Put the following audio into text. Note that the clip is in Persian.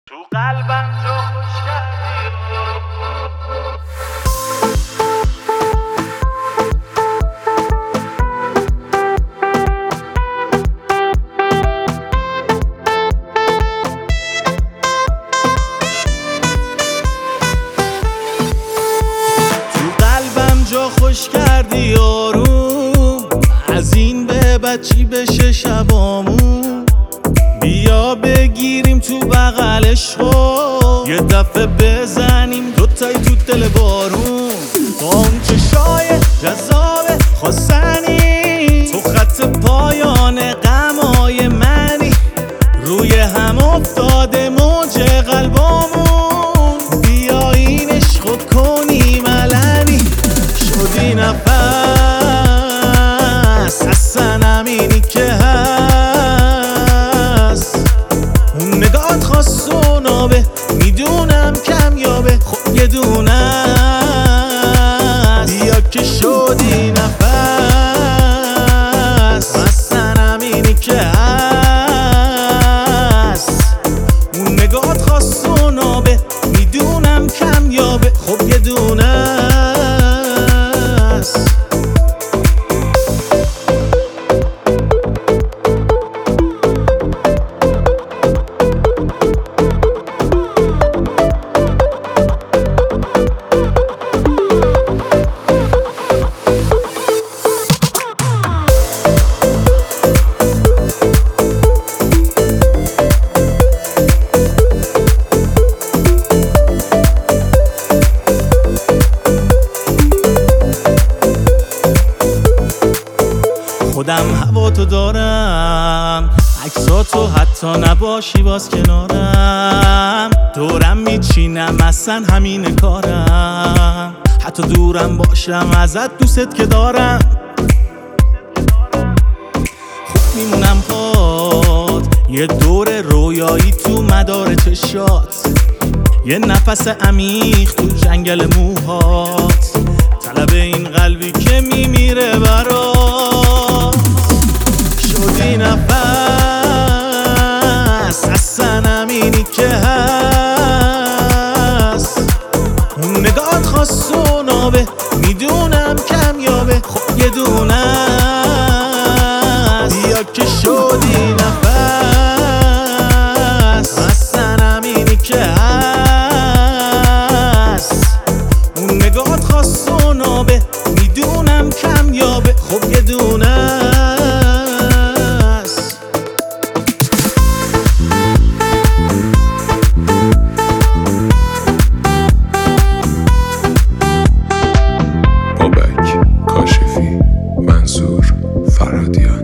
تو قلبم جا خوش کردی. تو قلبم جا خوش کردی آروم، از این به بعد چی بشه شبامون. بیا بگیریم تو بغلش خود، یه دفعه بزنیم دوتایی تو دل بارون. با اون چشای جذاب خواستنی، تو خط پایان غمای منی، روی هم افتاده موج قلبامون. بیا این عشقو کنیم علنی، شدی نفس از سنمینی که هست. اون نگات خواست و نابه، میدونم کمیابه، خب یه دونه است. بیا که شدی نفس از سنمینی که هست. اون نگات خواست و نابه، میدونم کمیابه، خب یه دونه است. خودم هوا تو دارم، عکساتو حتی نباشی باز کنارم. دورم میچینم اصلا همین کارم، حتی دورم باشم ازت دوست که دارم. خوب میمونم پاد، یه دور رویایی تو مدار چشات، یه نفس عمیق تو جنگل موهات. طلب این قلبی که میمیره برات، شدی نفس از سنمینی که هست. اون نگات خواست و نابه، میدونم کمیابه، خب یه دونه است. بیا که شدی نفس از سنمینی که هست. اون نگات خواست و نابه، میدونم کمیابه، خب یه دونه است. بابک کاشفی، منصور فرهادیان.